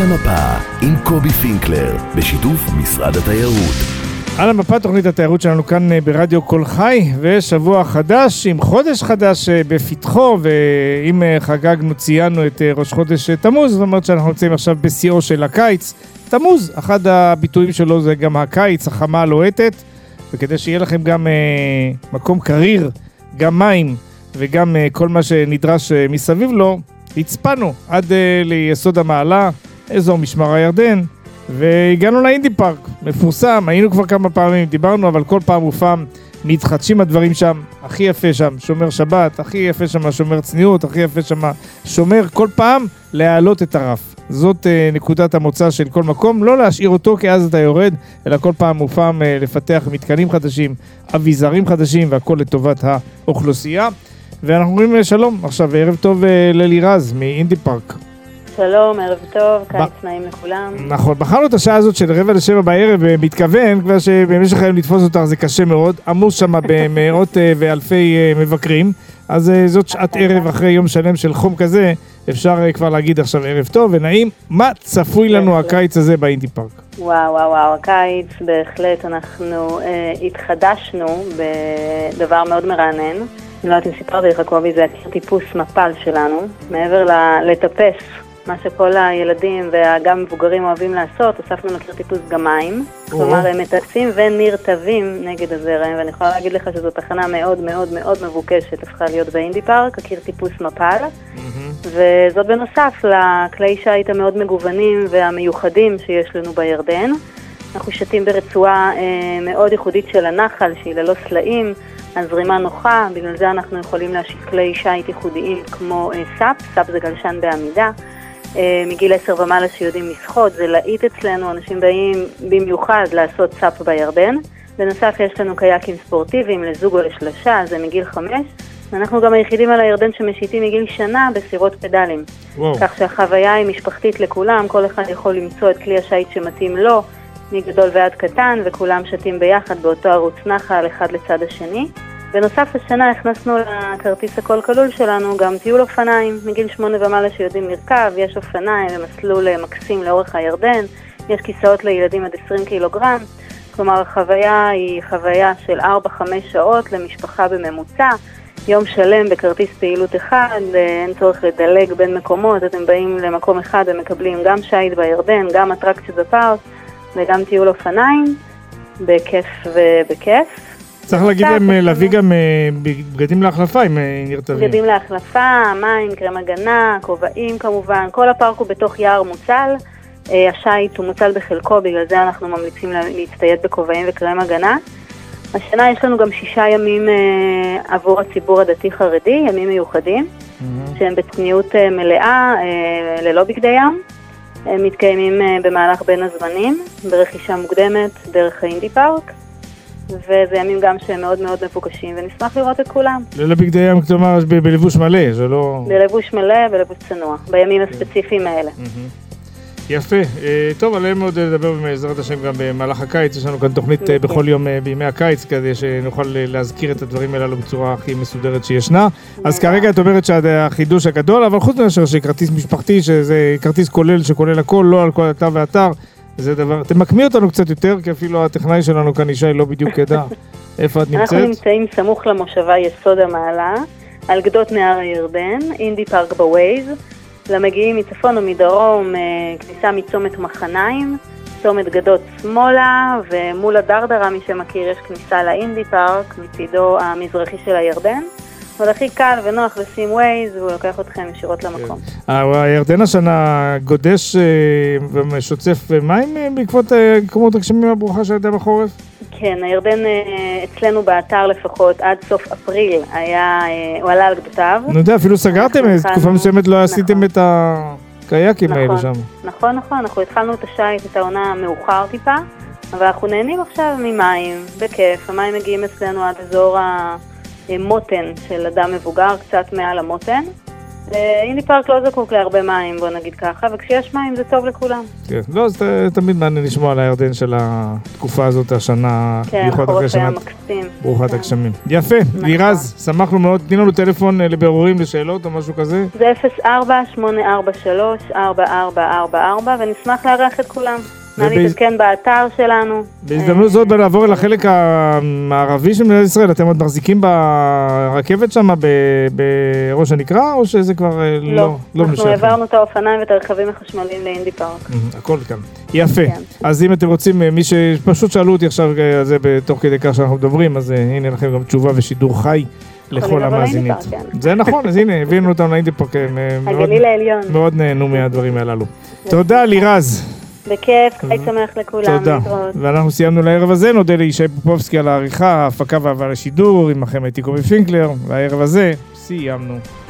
על המפה עם קובי פינקלר, בשיתוף משרד התיירות. על המפה תוכנית התיירות שלנו כאן ברדיו כל חי, ושבוע חדש עם חודש חדש בפתחו, ואם חגגנו ציינו את ראש חודש תמוז, זאת אומרת שאנחנו נמצאים עכשיו בשיאו של הקיץ. תמוז, אחד הביטויים שלו זה גם הקיץ, החמה הלוהטת, וכדי שיהיה לכם גם מקום קריר, גם מים וגם כל מה שנדרש מסביב לו, הצפנו עד ליסוד המעלה, אזור משמר הירדן, והגענו לאינדי פארק, מפורסם, היינו כבר כמה פעמים, דיברנו, אבל כל פעם ופעם מתחדשים הדברים שם, הכי יפה שם, שומר שבת, הכי יפה שם, שומר צניעות, הכי יפה שם, שומר כל פעם להעלות את הרף. זאת נקודת המוצא של כל מקום, לא להשאיר אותו כי אז אתה יורד, אלא כל פעם ופעם לפתח מתקנים חדשים, אביזרים חדשים, והכל לטובת האוכלוסייה. ואנחנו אומרים שלום, עכשיו ערב טוב ללירז מאינדי פארק. שלום, ערב טוב, קיץ נעים לכולם. נכון, בחרנו את השעה הזאת של 6:45 בערב, מתכוון, כבר שבמשך היום לתפוס אותך זה קשה מאוד, עמוס שם במאות ואלפי מבקרים, אז זאת שעת ערב אחרי יום שלם של חום כזה, אפשר כבר להגיד עכשיו ערב טוב ונעים. מה צפוי לנו הקיץ הזה באינדי פארק? וואו, הקיץ בהחלט, אנחנו התחדשנו בדבר מאוד מרענן. אני לא יודעת אם סיפרתי לך קובי, זה טיפוס מפל שלנו, מעבר לטפס, מה שכל הילדים וגם מבוגרים אוהבים לעשות, הוספנו לקיר טיפוס גם מים, כלומר הם מטפסים ונרטבים נגד הזרם, ואני יכולה להגיד לך שזו תחנה מאוד מאוד מאוד מבוקשת, הפכה להיות באינדי פארק, הקיר טיפוס מפל, וזאת בנוסף לכלי שיט המאוד מגוונים והמיוחדים שיש לנו בירדן. אנחנו שתים ברצועה מאוד ייחודית של הנחל, שהיא ללא סלעים, הזרימה נוחה, בגלל זה אנחנו יכולים להשיט כלי שיט ייחודיים כמו סאפ זה גלשן בעמידה, מגיל 10 ומעלה שיודעים לשחות, זה להיט אצלנו, אנשים באים במיוחד לעשות סאפ בירדן. בנוסף יש לנו קייקים ספורטיביים לזוג או לשלושה, זה מגיל 5, ואנחנו גם היחידים על הירדן שמשיטים מגיל שנה בסירות פדלים. כך שהחוויה היא משפחתית לכולם, כל אחד יכול למצוא את כלי השיט שמתאים לו, מגדול ועד קטן, וכולם שתים ביחד באותו ערוץ נחל, אחד לצד השני. בנוסף השנה הכנסנו לכרטיס הכל כלול שלנו גם טיול אופניים, מגיל 8 ומעלה שיודעים לרכב, יש אופניים במסלול מקסים לאורך הירדן, יש כיסאות לילדים עד 20 קילוגרם, כלומר החוויה היא חוויה של 4-5 שעות למשפחה בממוצע, יום שלם בכרטיס פעילות אחד, אין צורך לדלג בין מקומות, אתם באים למקום אחד ומקבלים גם שיט בירדן, גם אטרקציות בפארק, וגם טיול אופניים, בכיף ובכיף. צריך להגיד להם להביא גם בגדים להחלפה אם נרטבים. בגדים להחלפה, מים, קרם הגנה, כובעים כמובן, כל הפארק הוא בתוך יער מוצל, השייט הוא מוצל בחלקו, בגלל זה אנחנו ממליצים להצטייד בכובעים וקרם הגנה. השנה יש לנו גם 6 ימים עבור הציבור הדתי חרדי, ימים מיוחדים, שהם בצניעות מלאה, ללא בגדי ים. הם מתקיימים במהלך בין הזמנים, ברכישה מוקדמת דרך האינדי פארק, וזה ימים גם שהם מאוד מאוד מפוקשים, ונשמח לראות את כולם. ללא בגדי ים, כלומר, בלבוש מלא, זה לא... בלבוש מלא, בלבוש צנוע, בימים הספציפיים האלה. יפה. טוב, עליהם מאוד לדבר בעזרת השם גם במהלך הקיץ, יש לנו כאן תוכנית בכל יום בימי הקיץ, כדי שנוכל להזכיר את הדברים האלו בצורה הכי מסודרת שישנה. אז כרגע את אומרת שהחידוש הגדול, אבל חוץ מאשר שכרטיס משפחתי, שזה כרטיס כולל שכולל הכל, לא על כל אתר ואתר, זה דבר, תמקמי אותנו קצת יותר, כי אפילו הטכנאי שלנו כאן ישי לא בדיוק ידע איפה את נמצאת. אנחנו נמצאים סמוך למושבה יסוד המעלה, על גדות נהר הירדן, אינדי פארק בווייז, למגיעים מצפון ומדרום, כניסה מצומת מחניים, צומת גדות שמאלה, ומול הדרדרה, מי שמכיר, יש כניסה לאינדי פארק, מצידו המזרחי של הירדן. אבל הכי קל ונוח לשים ווייז, והוא לוקח אתכם ישירות למקום. הירדן השנה גודש ושוצף מים בעקבות כמות הגשמים הברוכה שהייתה בחורף? כן, הירדן אצלנו באתר לפחות עד סוף אפריל הוא עלה על גדותיו. נו יודע, אפילו סגרתם איזו תקופה מסוימת, לא עשיתם את הקייקים האלה שם. נכון, אנחנו התחלנו את השייט, את העונה מאוחר טיפה, אבל אנחנו נהנים עכשיו ממים, בכיף, המים מגיעים אצלנו עד אזור המותן של אדם מבוגר, קצת מעל המותן, אינדי פארק לא זקוק להרבה מים, בוא נגיד ככה, וכשיש מים זה טוב לכולם. כן, לא, זה תמיד מעניין לשמוע על הירדן של התקופה הזאת, השנה, כן, חורף היה מקסים. ברוכת הגשמים. יפה, לירז, שמחנו מאוד, תני לנו טלפון לבירורים, לשאלות או משהו כזה. זה 04-843-4444, ונשמח לארח את כולם. נא להתעדכן באתר שלנו. בהזדמנות זאת לעבור אל החלק המערבי של מדינת ישראל, אתם עוד מחזיקים ברכבת שם בראש הנקרה, או שזה כבר לא משנה? אנחנו העברנו את האופניים ואת הרכבים החשמליים לאינדי פארק. הכל כאן. יפה. אז אם אתם רוצים, מי שפשוט שאלו אותי עכשיו על זה בתוך כדי כך שאנחנו מדברים, אז הנה לכם גם תשובה ושידור חי לכל המאזינים. זה נכון, אז הנה, הבאנו אותם לאינדי פארק. הגליל העליון. מאוד נהנו מהדברים הללו. תודה, לירז. בכיף, חי שמח לכולם. תודה. ואנחנו סיימנו לערב הזה, נודה לישי פופובסקי על העריכה, ההפקה והשידור, עמכם הייתי קובי פינקלר, והערב הזה סיימנו.